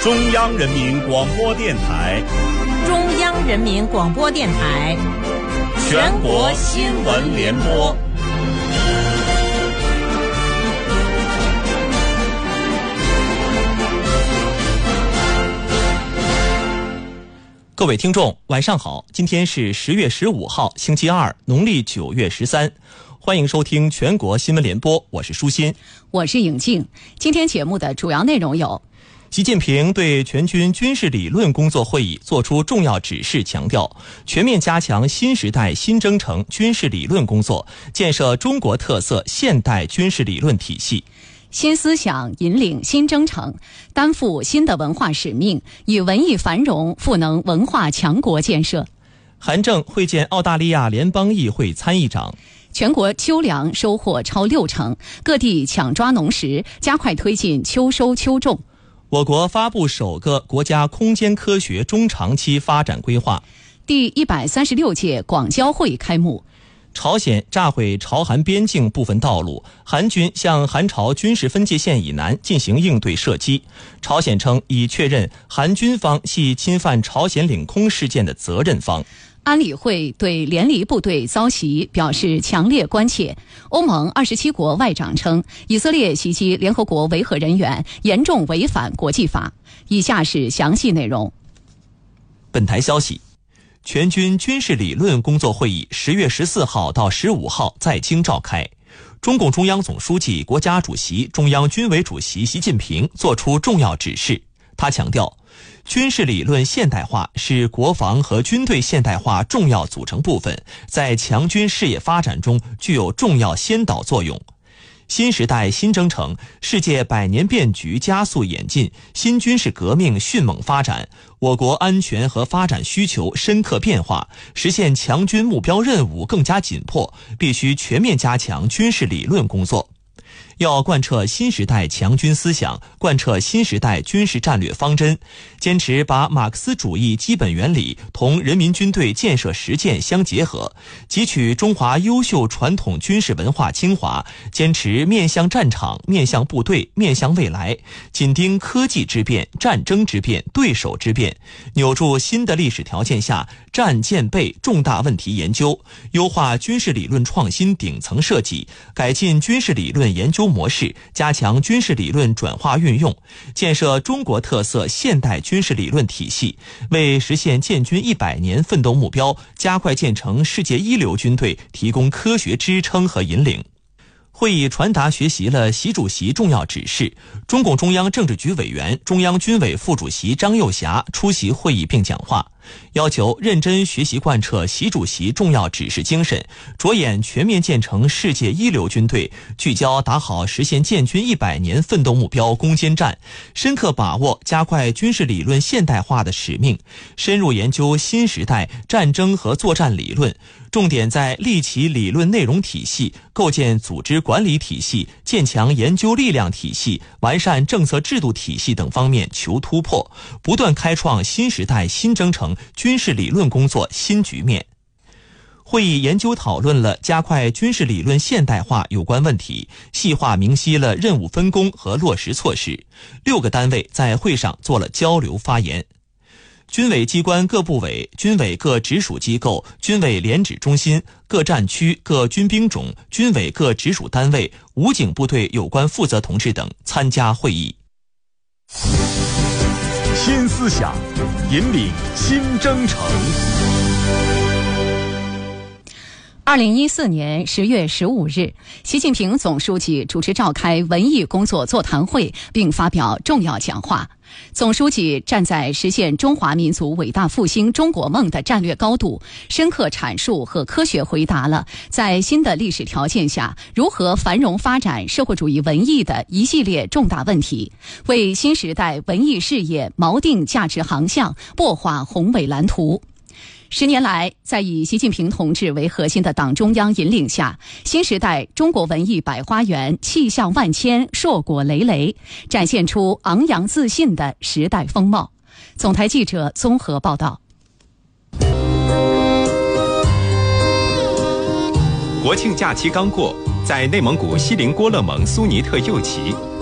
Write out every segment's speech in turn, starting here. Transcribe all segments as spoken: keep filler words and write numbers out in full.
中央人民广播电台， 中央人民广播电台， 全国新闻联播。 各位听众，晚上好！今天是十月十五号，星期二，农历九月十三。欢迎收听全国新闻联播，我是舒心， 我是颖静。今天节目的主要内容有： 习近平对全军军事理论工作会议作出重要指示，强调全面加强新时代新征程军事理论工作，建设中国特色现代军事理论体系。 新思想引领新征程，担负新的文化使命，以文艺繁荣赋能文化强国建设。 韩正会见澳大利亚联邦议会参议长。 全国秋粮收获超六成，各地抢抓农时，加快推进秋收秋种。 我国发布首个国家空间科学中长期发展规划。 第一百三十六届广交会开幕。 朝鲜炸毁朝韩边境部分道路，韩军向韩朝军事分界线以南进行应对射击。朝鲜称已确认韩军方系侵犯朝鲜领空事件的责任方。 安理会对联黎部队遭袭表示强烈关切。欧盟二十七国外长称，以色列袭击联合国维和人员，严重违反国际法。以下是详细内容。 本台消息，全军军事理论工作会议十月十四号到十五号在京召开。中共中央总书记、国家主席、中央军委主席习近平作出重要指示。他强调，军事理论现代化是国防和军队现代化重要组成部分，在强军事业发展中具有重要先导作用。新时代新征程，世界百年变局加速演进，新军事革命迅猛发展，我国安全和发展需求深刻变化，实现强军目标任务更加紧迫，必须全面加强军事理论工作。要贯彻新时代强军思想，贯彻新时代军事战略方针，坚持把马克思主义基本原理同人民军队建设实践相结合，汲取中华优秀传统军事文化精华，坚持面向战场、面向部队、面向未来，紧盯科技之变、战争之变、对手之变，扭住新的历史条件下战建备重大问题研究，优化军事理论创新顶层设计，改进军事理论研究模式，加强军事理论转化运用，建设中国特色现代军事理论体系，为实现建军一百年奋斗目标，加快建成世界一流军队提供科学支撑和引领。会议传达学习了习主席重要指示，中共中央政治局委员、中央军委副主席张又侠出席会议并讲话，要求认真学习贯彻习主席重要指示精神，着眼全面建成世界一流军队，聚焦打好实现建军一百年奋斗目标攻坚战，深刻把握加快军事理论现代化的使命，深入研究新时代战争和作战理论，重点在立起理论内容体系，构建组织管理体系，建强研究力量体系，完善政策制度体系等方面求突破，不断开创新时代新征程军事理论工作新局面。会议研究讨论了加快军事理论现代化有关问题，细化明晰了任务分工和落实措施。六个单位在会上做了交流发言。军委机关各部委、军委各直属机构、军委联指中心、各战区、各军兵种、军委各直属单位、武警部队有关负责同志等参加会议。 新思想引领新征程。 二零一四年十月十五日，习近平总书记主持召开文艺工作座谈会，并发表重要讲话。总书记站在实现中华民族伟大复兴中国梦的战略高度，深刻阐述和科学回答了在新的历史条件下如何繁荣发展社会主义文艺的一系列重大问题，为新时代文艺事业锚定价值航向，擘画宏伟蓝图。十年来，在以习近平同志为核心的党中央引领下，新时代中国文艺百花园气象万千，硕果累累，展现出昂扬自信的时代风貌。总台记者综合报道。 国庆假期刚过，在内蒙古锡林郭勒盟苏尼特右旗，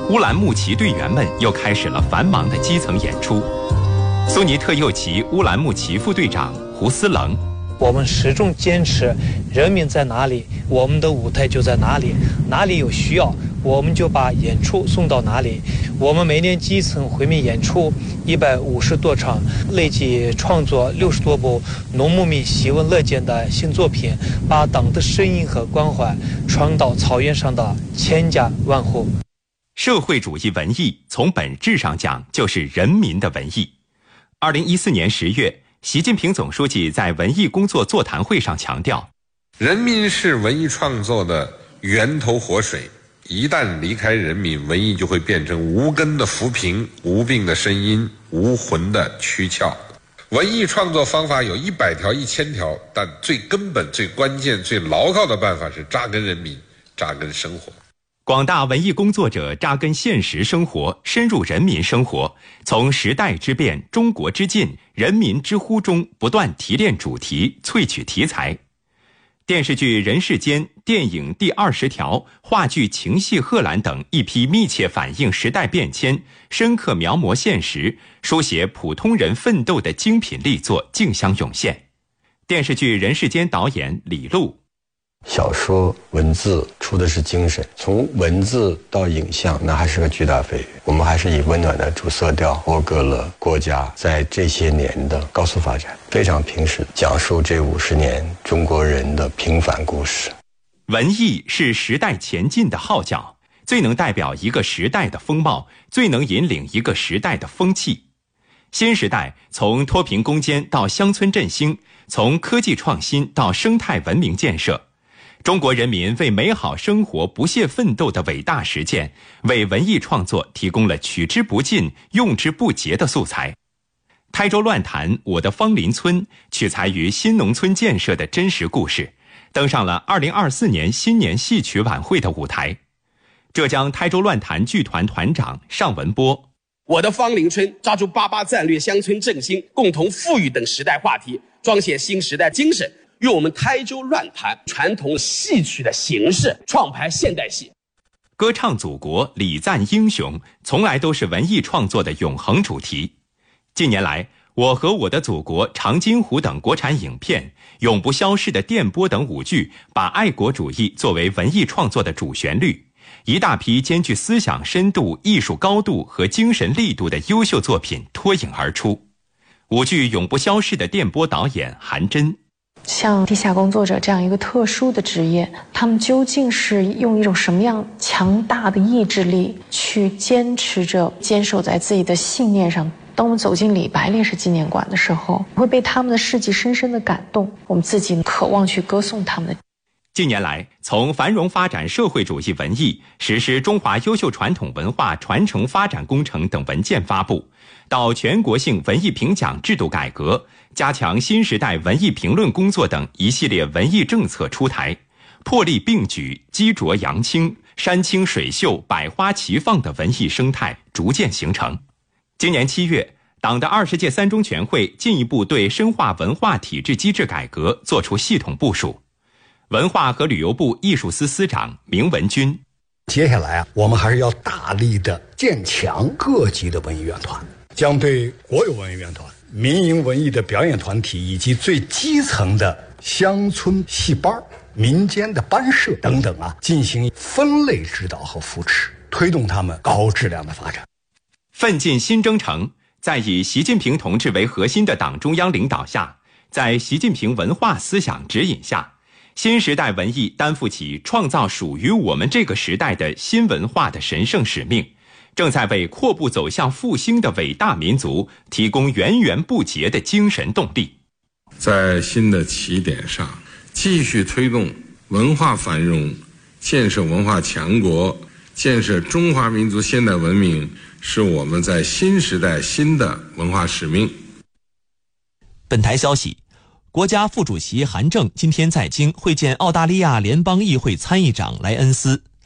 乌兰牧骑队员们又开始了繁忙的基层演出。苏尼特右旗乌兰牧骑副队长胡思棱： 我们始终坚持，人民在哪里，我们的舞台就在哪里，哪里有需要，我们就把演出送到哪里。我们每年基层回民演出一百五十多场，累计创作六十多部农牧民喜闻乐见的新作品，把党的声音和关怀传到草原上的千家万户。 社会主义文艺从本质上讲就是人民的文艺。二零一四年十月，习近平总书记在文艺工作座谈会上强调， 人民是文艺创作的源头活水，一旦离开人民，文艺就会变成无根的浮萍，无病的声音，无魂的躯壳。文艺创作方法有一百条、一千条，但最根本、最关键、最牢靠的办法是扎根人民，扎根生活。 广大文艺工作者扎根现实生活，深入人民生活，从时代之变、中国之进、人民之呼中不断提炼主题，萃取题材。电视剧《人世间》、电影《第二十条》、话剧《情系贺兰》等一批密切反映时代变迁、深刻描摹现实、书写普通人奋斗的精品力作竞相涌现。电视剧《人世间》导演李路： 小说文字出的是精神，从文字到影像，那还是个巨大飞跃。我们还是以温暖的主色调讴歌了国家在这些年的高速发展，非常平实，讲述这五十年中国人的平凡故事。 文艺是时代前进的号角，最能代表一个时代的风貌，最能引领一个时代的风气。新时代从脱贫攻坚到乡村振兴，从科技创新到生态文明建设，中国人民为美好生活不懈奋斗的伟大实践，为文艺创作提供了取之不尽、用之不竭的素材。台州乱弹《我的芳林村》取材于新农村建设的真实故事，登上了二零二四年新年戏曲晚会的舞台。浙江台州乱弹剧团团长尚文波： 我的芳林村抓住八八战略、乡村振兴、共同富裕等时代话题，彰显新时代精神，用我们台州乱弹传统戏曲的形式创排现代戏。 歌唱祖国、礼赞英雄，从来都是文艺创作的永恒主题。近年来，我和我的祖国、长津湖等国产影片、永不消逝的电波等舞剧，把爱国主义作为文艺创作的主旋律，一大批兼具思想深度、艺术高度和精神力度的优秀作品脱颖而出。舞剧《永不消逝的电波》导演韩真： 像地下工作者这样一个特殊的职业，他们究竟是用一种什么样强大的意志力去坚持着、坚守在自己的信念上？当我们走进李白烈士纪念馆的时候，会被他们的事迹深深的感动，我们自己渴望去歌颂他们的。 近年来，从繁荣发展社会主义文艺、实施中华优秀传统文化传承发展工程等文件发布，到全国性文艺评奖制度改革、加强新时代文艺评论工作等一系列文艺政策出台，魄力并举、激浊扬清、山清水秀、百花齐放的文艺生态逐渐形成。今年七月，党的二十届三中全会进一步对深化文化体制机制改革作出系统部署。文化和旅游部艺术司司长明文军： 接下来啊，我们还是要大力的建强各级的文艺院团，将对国有文艺院团、民营文艺的表演团体以及最基层的乡村戏班、民间的班社等等啊，进行分类指导和扶持，推动他们高质量的发展。 奋进新征程，在以习近平同志为核心的党中央领导下，在习近平文化思想指引下，新时代文艺担负起创造属于我们这个时代的新文化的神圣使命，正在为阔步走向复兴的伟大民族提供源源不竭的精神动力。 在新的起点上，继续推动文化繁荣，建设文化强国，建设中华民族现代文明，是我们在新时代新的文化使命。 本台消息，国家副主席韩正今天在京会见澳大利亚联邦议会参议长莱恩斯。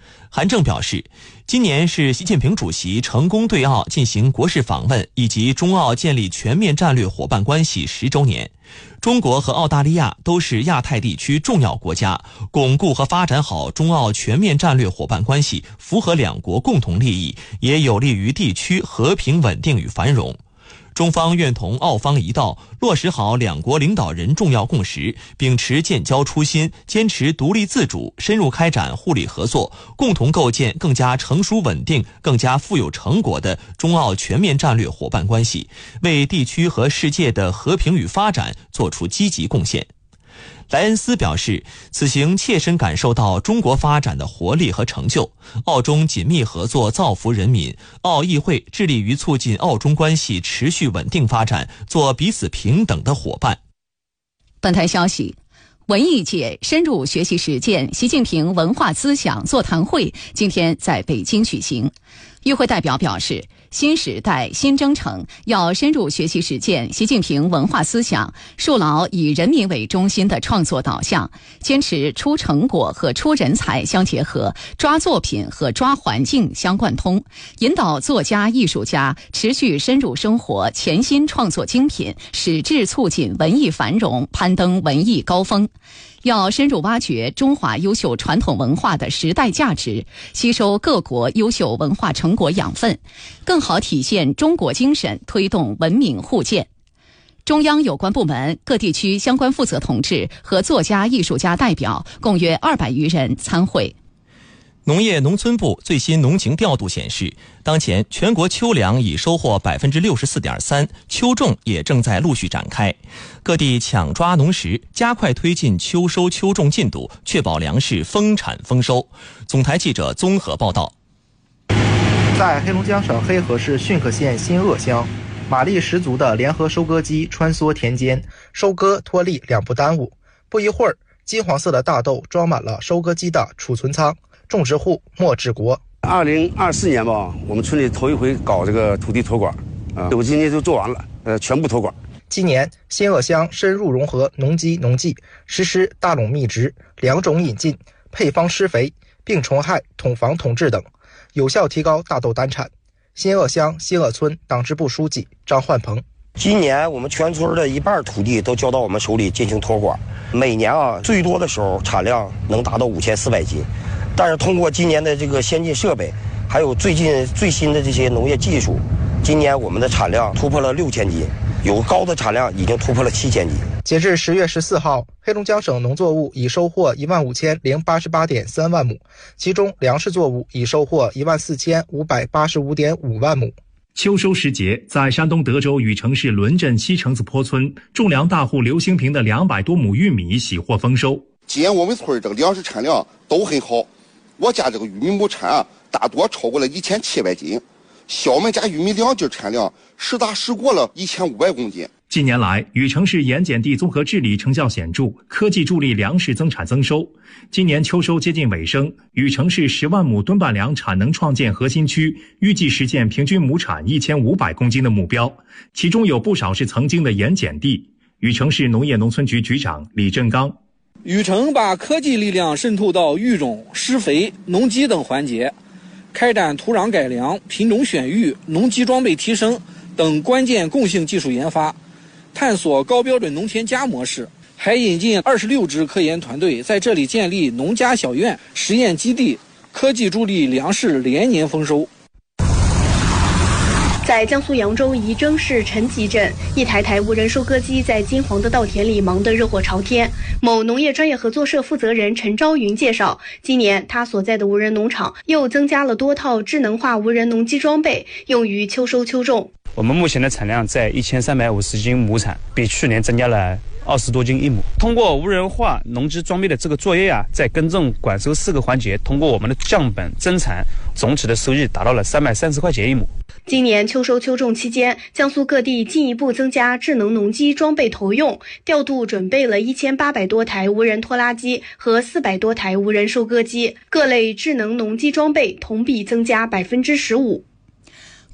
韩正表示，今年是习近平主席成功对澳进行国事访问以及中澳建立全面战略伙伴关系十周年。中国和澳大利亚都是亚太地区重要国家，巩固和发展好中澳全面战略伙伴关系，符合两国共同利益，也有利于地区和平稳定与繁荣。中方愿同澳方一道，落实好两国领导人重要共识，秉持建交初心，坚持独立自主，深入开展互利合作，共同构建更加成熟稳定、更加富有成果的中澳全面战略伙伴关系，为地区和世界的和平与发展做出积极贡献。莱恩斯表示，此行切身感受到中国发展的活力和成就，澳中紧密合作造福人民，澳议会致力于促进澳中关系持续稳定发展，做彼此平等的伙伴。 本台消息，文艺界深入学习实践习近平文化思想座谈会今天在北京举行。与会代表表示，新时代新征程要深入学习实践习近平文化思想，树牢以人民为中心的创作导向，坚持出成果和出人才相结合，抓作品和抓环境相贯通，引导作家艺术家持续深入生活，潜心创作精品，矢志促进文艺繁荣，攀登文艺高峰。要深入挖掘中华优秀传统文化的时代价值，吸收各国优秀文化成果养分，更好体现中国精神，推动文明互鉴。中央有关部门、各地区相关负责同志和作家艺术家代表共约二百余人参会。 农业农村部最新农情调度显示，当前全国秋粮已收获 百分之六十四点三， 秋种也正在陆续展开。各地抢抓农时，加快推进秋收秋种进度，确保粮食丰产丰收。总台记者综合报道。 在黑龙江省黑河市浚克县新鄂乡，马力十足的联合收割机穿梭田间，收割脱粒两不耽误。不一会儿，金黄色的大豆装满了收割机的储存仓。种植户莫志国， 二零二四年吧，我们村里头一回搞这个土地托管，啊，我今年就做完了，呃，全部托管。 今年新鄂乡深入融合农机农技，实施大垄密植、良种引进、配方施肥、病虫害统防统治等，有效提高大豆单产。新鄂乡新鄂村党支部书记张焕鹏， 今年我们全村的一半土地都交到我们手里进行托管，每年啊最多的时候产量能达到五千四百斤。但是通过今年的这个先进设备，还有最近最新的这些农业技术，今年我们的产量突破了六千斤，有高的产量已经突破了七千斤。 截至十月十四号，黑龙江省农作物已收获一万五千零八十八点三万亩，其中粮食作物已收获一万四千五百八十五点五万亩。 秋收时节，在山东德州禹城市伦镇西城子坡村，种粮大户刘兴平的两百多亩玉米喜获丰收。 今年我们村这个粮食产量都很好。我家这个玉米亩产啊，大多超过了一千七百斤，小我们家玉米两斤产量实打实过了一千五百公斤。 近年来，禹城市盐碱地综合治理成效显著，科技助力粮食增产增收。今年秋收接近尾声，禹城市十万亩吨半粮产能创建核心区，预计实现平均亩产一千五百公斤的目标，其中有不少是曾经的盐碱地。禹城市农业农村局局长李振刚。 禹城把科技力量渗透到育种、施肥、农机等环节，开展土壤改良、品种选育、农机装备提升等关键共性技术研发，探索高标准农田加模式，还引进二十六支科研团队，在这里建立农家小院、实验基地，科技助力粮食连年丰收。 在江苏扬州仪征市陈集镇，一台台无人收割机在金黄的稻田里忙得热火朝天。某农业专业合作社负责人陈昭云介绍，今年他所在的无人农场又增加了多套智能化无人农机装备，用于秋收秋种。 我们目前的产量在一千三百五十斤亩产，比去年增加了二十多斤一亩。通过无人化农机装备的这个作业啊，在耕种、管收四个环节，通过我们的降本增产，总体的收益达到了三百三十块钱一亩。 今年秋收秋种期间，江苏各地进一步增加智能农机装备投用，调度准备了一千八百多台无人拖拉机和四百多台无人收割机，各类智能农机装备同比增加百分之十五。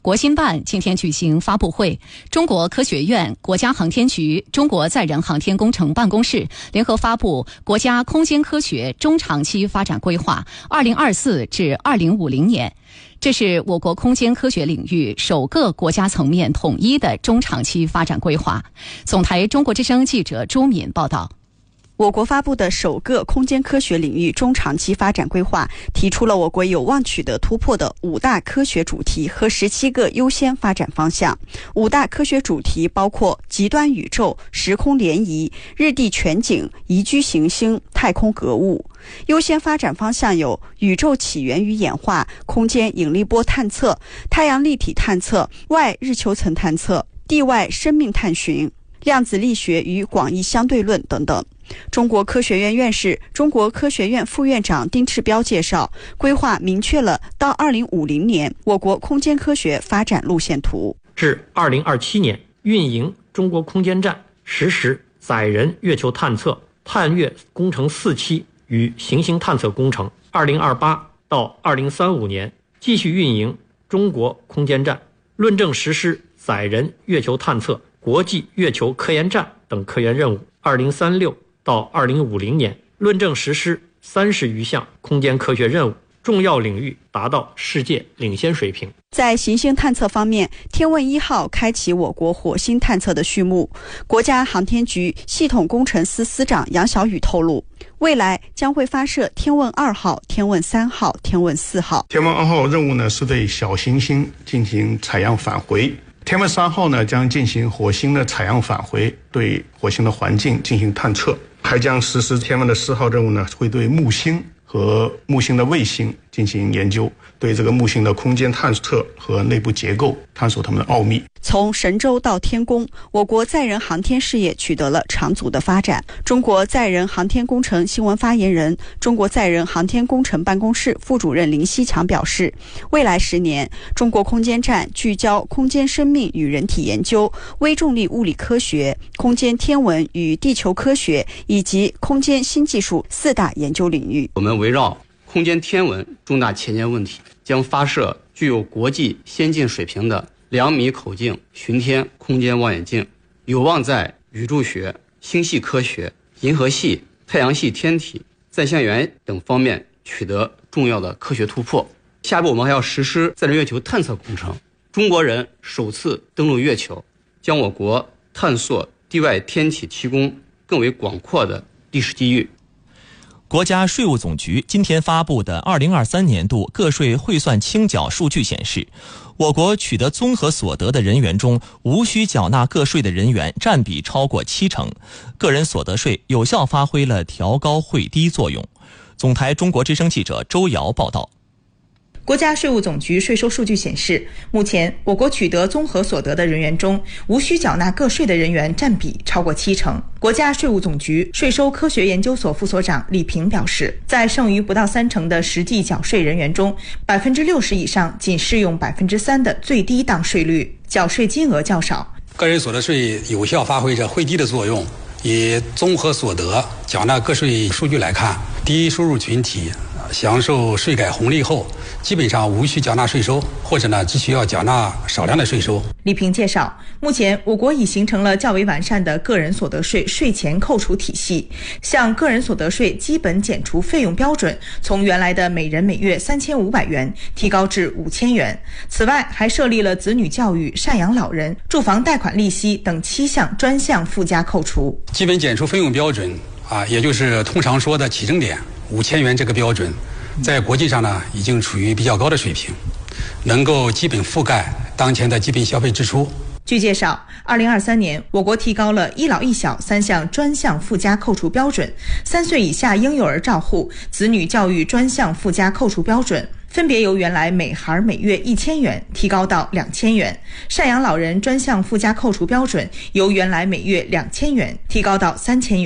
国新办今天举行发布会，中国科学院、国家航天局、中国载人航天工程办公室联合发布国家空间科学中长期发展规划二零二四至二零五零年。这是我国空间科学领域首个国家层面统一的中长期发展规划。总台中国之声记者朱敏报道。 我国发布的首个空间科学领域中长期发展规划，提出了我国有望取得突破的五大科学主题和十七个优先发展方向。五大科学主题包括极端宇宙、时空联谊、日地全景、宜居行星、太空格物。优先发展方向有宇宙起源与演化、空间引力波探测、太阳立体探测、外日球层探测、地外生命探寻、量子力学与广义相对论等等。中国科学院院士、中国科学院副院长丁赤标介绍，规划明确了到二零五零年我国空间科学发展路线图。 至二零二七年，运营中国空间站实施载人月球探测、探月工程四期与行星探测工程。二零二八到二零三五年，继续运营中国空间站，论证实施载人月球探测、国际月球科研站等科研任务。二零三六到二零五零年，论证实施三十余项空间科学任务，重要领域达到世界领先水平。 在行星探测方面，天问一号开启我国火星探测的序幕。国家航天局系统工程司司长杨晓宇透露，未来将会发射天问二号、天问三号、天问四号。 天问二号任务呢是对小行星进行采样返回。天问三号呢将进行火星的采样返回，对火星的环境进行探测，还将实施天问的四号任务呢，会对木星和木星的卫星进行研究，对这个木星的空间探测和内部结构探索它们的奥秘。 从神舟到天宫，我国载人航天事业取得了长足的发展。中国载人航天工程新闻发言人、中国载人航天工程办公室副主任林希强表示，未来十年，中国空间站聚焦空间生命与人体研究、微重力物理科学、空间天文与地球科学以及空间新技术四大研究领域。 我们围绕空间天文重大前瞻问题，将发射具有国际先进水平的两米口径巡天空间望远镜，有望在宇宙学、星系科学、银河系、太阳系天体、在线源等方面取得重要的科学突破。下步我们还要实施载人月球探测工程，中国人首次登陆月球，将我国探索地外天体提供更为广阔的历史机遇。 国家税务总局今天发布的二零二三年度个税汇算清缴数据显示，我国取得综合所得的人员中，无需缴纳个税的人员占比超过七成，个人所得税有效发挥了调高汇低作用。总台中国之声记者周瑶报道。 国家税务总局税收数据显示，目前我国取得综合所得的人员中，无需缴纳个税的人员占比超过七成。国家税务总局税收科学研究所副所长李平表示，在剩余不到三成的实际缴税人员中，百分之六十以上仅适用百分之三的最低档税率，缴税金额较少。 个人所得税有效发挥着汇低的作用。以综合所得缴纳个税数据来看，低收入群体享受税改红利后，基本上无需缴纳税收，或者呢只需要缴纳少量的税收。 李平介绍，目前我国已形成了较为完善的个人所得税税前扣除体系，向个人所得税基本减除费用标准从原来的每人每月三千五百元提高至五千元。此外，还设立了子女教育、赡养老人、住房贷款利息等七项专项附加扣除。 基本减除费用标准啊，也就是通常说的起征点五千元这个标准，在国际上呢已经处于比较高的水平，能够基本覆盖当前的基本消费支出。 据介绍，二零二三年我国提高了一老一小三项专项附加扣除标准，三岁以下婴幼儿照护、子女教育专项附加扣除标准分别由原来每孩每月一千元提高到两千元，赡养老人专项附加扣除标准由原来每月两千元提高到三千元。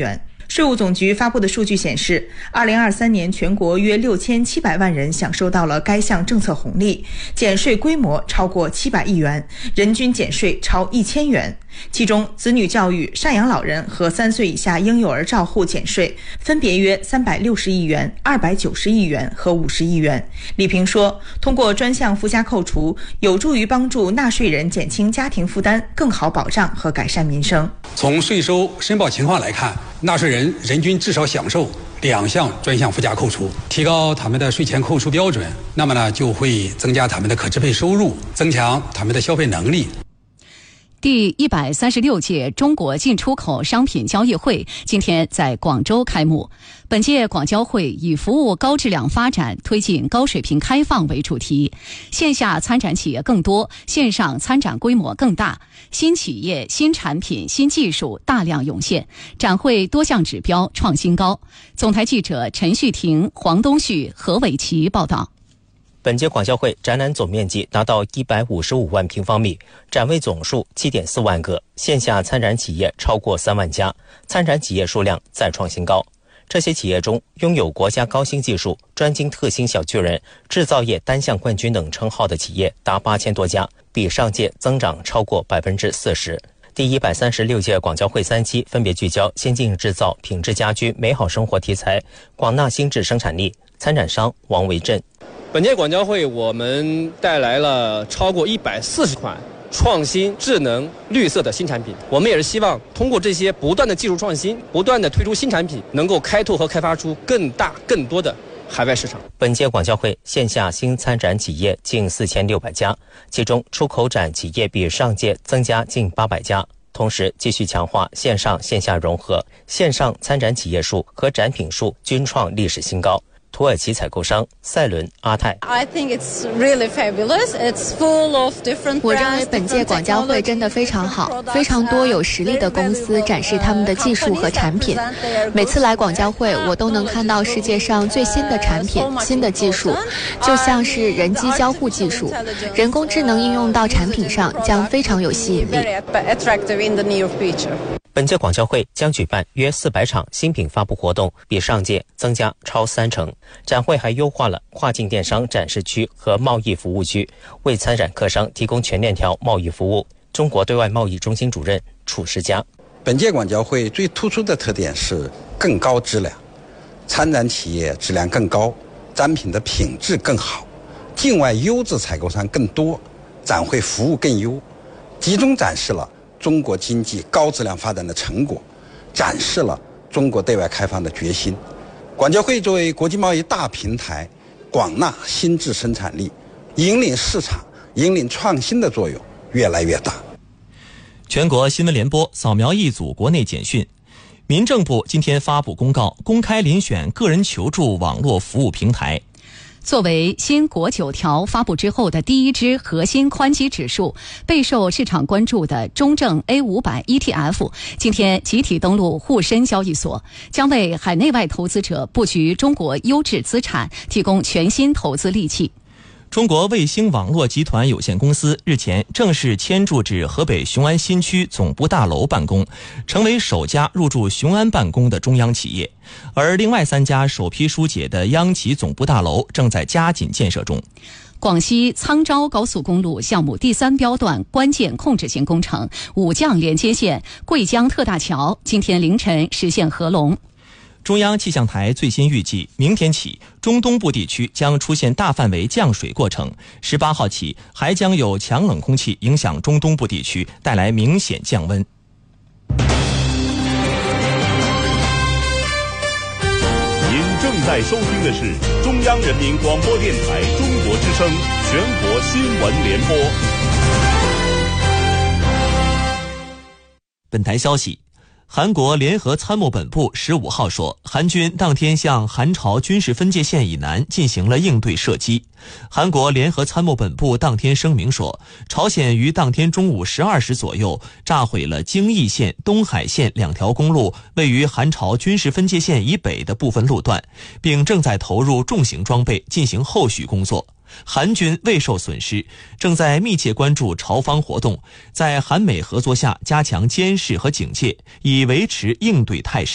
税务总局发布的数据显示，二零二三年全国约六千七百万人享受到了该项政策红利，减税规模超过七百亿元，人均减税超一千元。其中，子女教育、赡养老人和三岁以下婴幼儿照护减税分别约三百六十亿元、二百九十亿元和五十亿元。李平说，通过专项附加扣除，有助于帮助纳税人减轻家庭负担，更好保障和改善民生。 从税收申报情况来看，纳税人人均至少享受两项专项附加扣除，提高他们的税前扣除标准，那么呢就会增加他们的可支配收入，增强他们的消费能力。 第一百三十六届中国进出口商品交易会今天在广州开幕。本届广交会以服务高质量发展、推进高水平开放为主题，线下参展企业更多，线上参展规模更大，新企业、新产品、新技术大量涌现，展会多项指标创新高。总台记者陈旭婷、黄东旭、何伟奇报道。 本届广交会展览总面积达到一百五十五万平方米，展位总数 七点四万个，线下参展企业超过三万家，参展企业数量再创新高。这些企业中，拥有国家高新技术、专精特新小巨人、制造业单项冠军等称号的企业达八千多家，比上届增长超过百分之四十。第一百三十六届广交会三期分别聚焦先进制造、品质家居、美好生活题材，广纳新质生产力。参展商王维正。 本届广交会我们带来了超过一百四十款创新、智能、绿色的新产品。我们也是希望通过这些不断的技术创新，不断的推出新产品，能够开拓和开发出更大、更多的海外市场。 本届广交会线下新参展企业近四千六百家，其中出口展企业比上届增加近八百家。同时继续强化线上线下融合，线上参展企业数和展品数均创历史新高。土耳其采购商赛伦阿泰 I think it's really fabulous. It's full of different brands. 我认为本届广交会真的非常好，非常多有实力的公司展示他们的技术和产品。每次来广交会，我都能看到世界上最新的产品、新的技术，就像是人机交互技术，人工智能应用到产品上将非常有吸引力。 本届广交会将举办约四百场新品发布活动，比上届增加超三成。展会还优化了跨境电商展示区和贸易服务区，为参展客商提供全链条贸易服务。中国对外贸易中心主任楚世佳， 本届广交会最突出的特点是更高质量，参展企业质量更高，展品的品质更好，境外优质采购商更多，展会服务更优，集中展示了中国经济高质量发展的成果，展示了中国对外开放的决心。广交会作为国际贸易大平台，广纳新质生产力，引领市场、引领创新的作用越来越大。 全国新闻联播扫描一组国内简讯。民政部今天发布公告，公开遴选个人求助网络服务平台。 作为新国九条发布之后的第一支核心宽基指数，备受市场关注的中证 A 五百 E T F 今天集体登陆沪深交易所，将为海内外投资者布局中国优质资产提供全新投资利器。 中国卫星网络集团有限公司日前正式迁驻至河北雄安新区总部大楼办公，成为首家入驻雄安办公的中央企业。而另外三家首批疏解的央企总部大楼正在加紧建设中。 广西沧州高速公路项目第三标段关键控制性工程武将连接线桂江特大桥今天凌晨实现合龙。 中央气象台最新预计，明天起中东部地区将出现大范围降水过程，十八号起还将有强冷空气影响中东部地区，带来明显降温。 您正在收听的是中央人民广播电台中国之声全国新闻联播。 本台消息，韩国联合参谋本部十五号说，韩军当天向韩朝军事分界线以南进行了应对射击。韩国联合参谋本部当天声明说，朝鲜于当天中午十二时左右炸毁了京义线、东海线两条公路位于韩朝军事分界线以北的部分路段，并正在投入重型装备进行后续工作。韩军未受损失，正在密切关注朝方活动，在韩美合作下加强监视和警戒，以维持应对态势。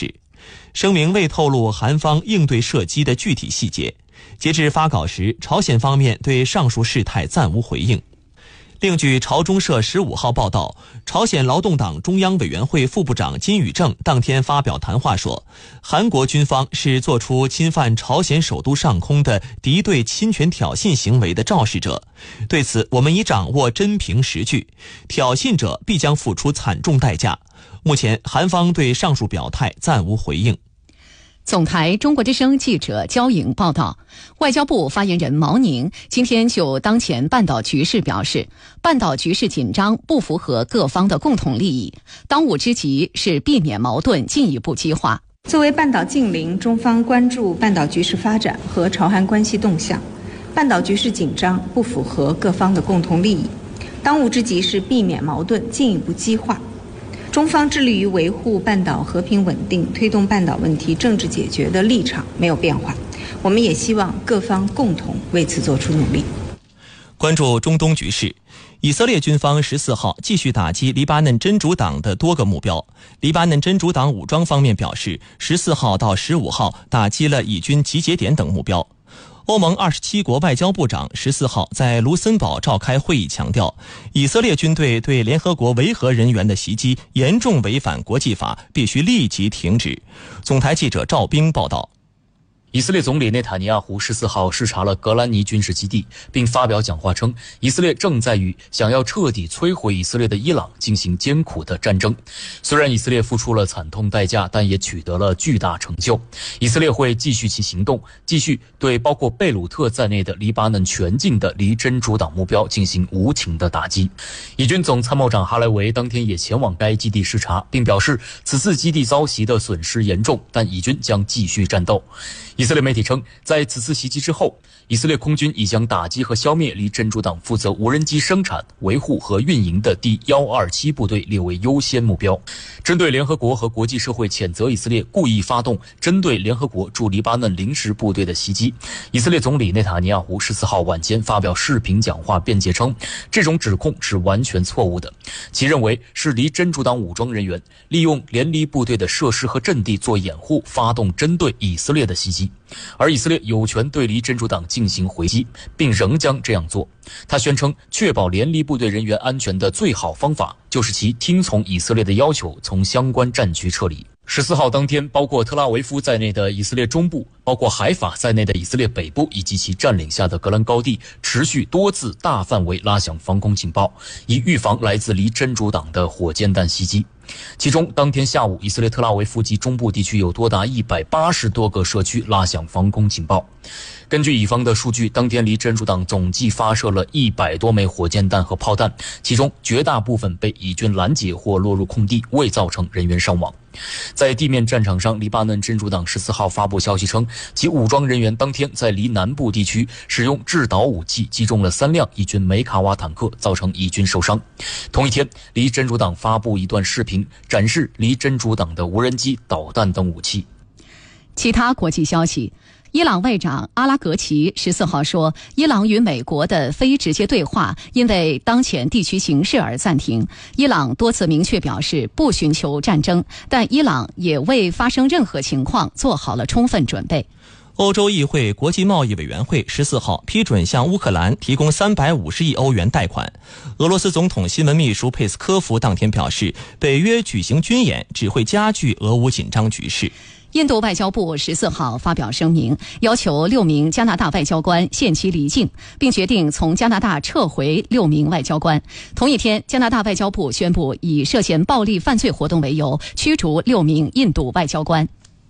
声明未透露韩方应对射击的具体细节。截至发稿时，朝鲜方面对上述事态暂无回应。另据朝中社十五号报道，朝鲜劳动党中央委员会副部长金宇正当天发表谈话说，韩国军方是做出侵犯朝鲜首都上空的敌对侵权挑衅行为的肇事者，对此我们已掌握真凭实据，挑衅者必将付出惨重代价。目前韩方对上述表态暂无回应。 总台中国之声记者焦颖报道，外交部发言人毛宁今天就当前半岛局势表示，半岛局势紧张不符合各方的共同利益，当务之急是避免矛盾进一步激化。 作为半岛近邻，中方关注半岛局势发展和朝韩关系动向，半岛局势紧张不符合各方的共同利益，当务之急是避免矛盾进一步激化。中方致力于维护半岛和平稳定，推动半岛问题政治解决的立场没有变化，我们也希望各方共同为此做出努力。 关注中东局势，以色列军方十四号继续打击黎巴嫩真主党的多个目标。黎巴嫩真主党武装方面表示，十四号到十五号打击了以军集结点等目标。欧盟二十七国外交部长十四号在卢森堡召开会议，强调以色列军队对联合国维和人员的袭击严重违反国际法，必须立即停止。总台记者赵冰报道。 以色列总理内塔尼亚胡十四号视察了格兰尼军事基地，并发表讲话称，以色列正在与想要彻底摧毁以色列的伊朗进行艰苦的战争。虽然以色列付出了惨痛代价，但也取得了巨大成就。以色列会继续其行动，继续对包括贝鲁特在内的黎巴嫩全境的离真主党目标进行无情的打击。以军总参谋长哈莱维当天也前往该基地视察，并表示此次基地遭袭的损失严重，但以军将继续战斗。以色列媒体称，在此次袭击之后，以色列空军已将打击和消灭离真主党负责无人机生产、维护和运营的第一二七部队列为优先目标。针对联合国和国际社会谴责以色列故意发动针对联合国驻黎巴嫩临时部队的袭击，以色列总理内塔尼亚胡十四号晚间发表视频讲话，辩解称，这种指控是完全错误的，其认为是离真主党武装人员利用联黎部队的设施和阵地做掩护，发动针对以色列的袭击。而以色列有权对离真主党进行回击，并仍将这样做。他宣称，确保联黎部队人员安全的最好方法就是其听从以色列的要求，从相关战区撤离。十四号当天，包括特拉维夫在内的以色列中部，包括海法在内的以色列北部以及其占领下的戈兰高地，持续多次大范围拉响防空警报，以预防来自离真主党的火箭弹袭击。其中，当天下午，以色列特拉维夫及中部地区有多达一百八十多个社区拉响防空警报。根据以方的数据，当天离真主党总计发射了一百多枚火箭弹和炮弹，其中绝大部分被以军拦截或落入空地，未造成人员伤亡。在地面战场上，黎巴嫩真主党十四号发布消息称，其武装人员当天在离南部地区使用制导武器击中了三辆以军梅卡瓦坦克，造成以军受伤。同一天，离真主党发布一段视频，展示离真主党的无人机、导弹等武器。 其他国际消息，伊朗外长阿拉格齐十四号说，伊朗与美国的非直接对话因为当前地区形势而暂停。伊朗多次明确表示不寻求战争，但伊朗也为发生任何情况做好了充分准备。 欧洲议会国际贸易委员会十四号批准向乌克兰提供三百五十亿欧元贷款。俄罗斯总统新闻秘书佩斯科夫当天表示，北约举行军演只会加剧俄乌紧张局势。 印度外交部十四号发表声明，要求六名加拿大外交官限期离境，并决定从加拿大撤回六名外交官。同一天，加拿大外交部宣布以涉嫌暴力犯罪活动为由，驱逐六名印度外交官。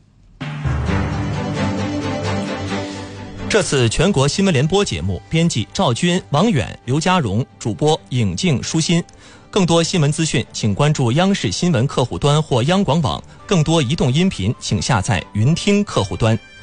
这次全国新闻联播节目编辑赵军、王远、刘家荣，主播尹静、舒心。更多新闻资讯，请关注央视新闻客户端或央广网。更多移动音频，请下载云听客户端。